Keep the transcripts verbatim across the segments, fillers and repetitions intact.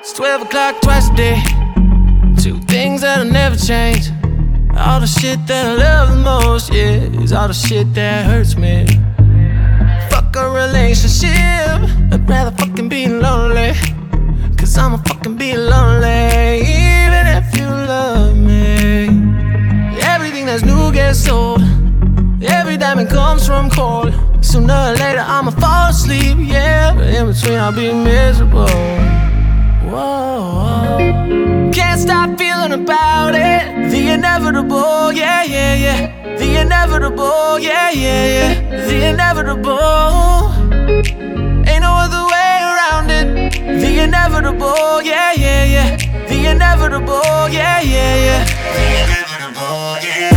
twelve o'clock twice a day. Two things that'll never change. All the shit that I love the most, yeah, is all the shit that hurts me. Fuck a relationship, I'd rather fucking be lonely. Cause I'ma fucking be lonely, even if you love me. Everything that's new gets old. Every diamond comes from cold. Sooner or later I'ma fall asleep, yeah, but in between I'll be miserable. Whoa, can't stop feeling about it. The inevitable, yeah, yeah, yeah. The inevitable, yeah, yeah, yeah. The inevitable. Ain't no other way around it. The inevitable, yeah, yeah, yeah. The inevitable, yeah, yeah, yeah. The inevitble, yeah.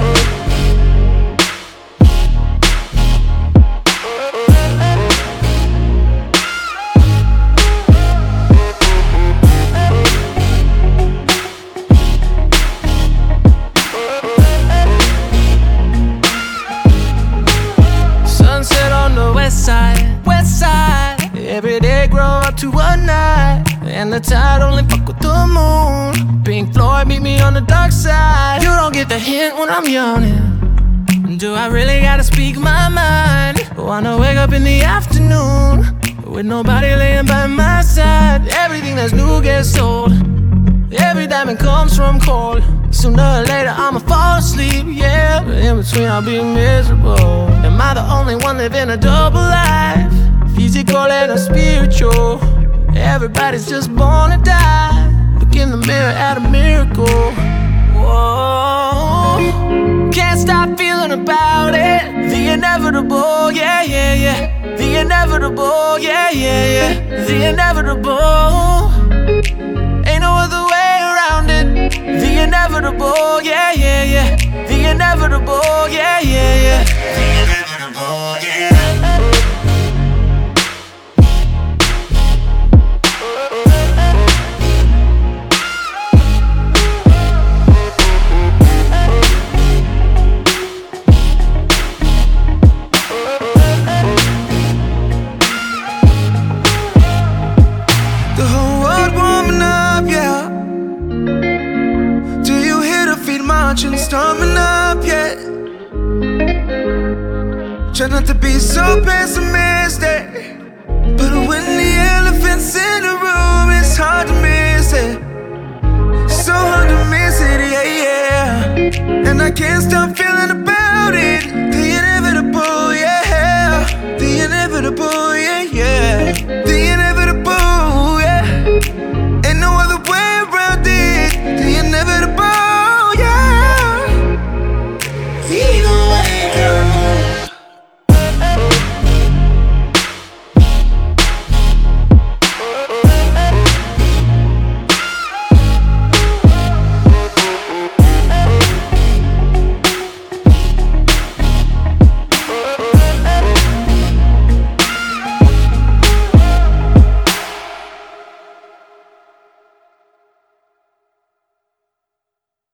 West side, west side. Every day grow up to a night, and the tide only fuck with the moon. Pink Floyd meet me on the dark side. You don't get the hint when I'm yawning. Do I really gotta speak my mind? Wanna wake up in the afternoon with nobody laying by my side. Everything that's new gets old. Every diamond comes from cold. Sooner or later I'ma fall asleep, yeah, but in between I'll be miserable. Am I the only one living a double life? Physical and spiritual. Everybody's just born to die. Look in the mirror at a miracle. Whoa, can't stop feeling about it. The inevitable, yeah, yeah, yeah. The inevitable, yeah, yeah, yeah. The inevitable. Ain't no other way around it. The inevitable, yeah, yeah, yeah. The inevitable, yeah, yeah, yeah. The inevitable, yeah. The whole world warming up, yeah. Marching, storming up, yeah. Try not to be so pessimistic, but when the elephant's in the room, it's hard to miss it. So hard to miss it, yeah, yeah. And I can't stop feeling the pain.